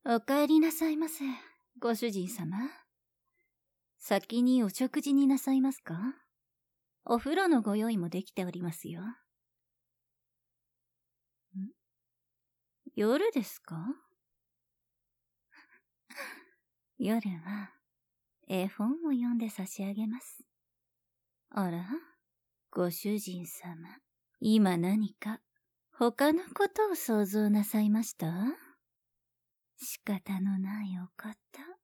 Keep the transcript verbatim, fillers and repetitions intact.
お帰りなさいませ、ご主人様。先にお食事になさいますか？お風呂のご用意もできておりますよ。ん？夜ですか？夜は絵本を読んで差し上げます。あら、ご主人様、今何か他のことを想像なさいました？仕方のないお方。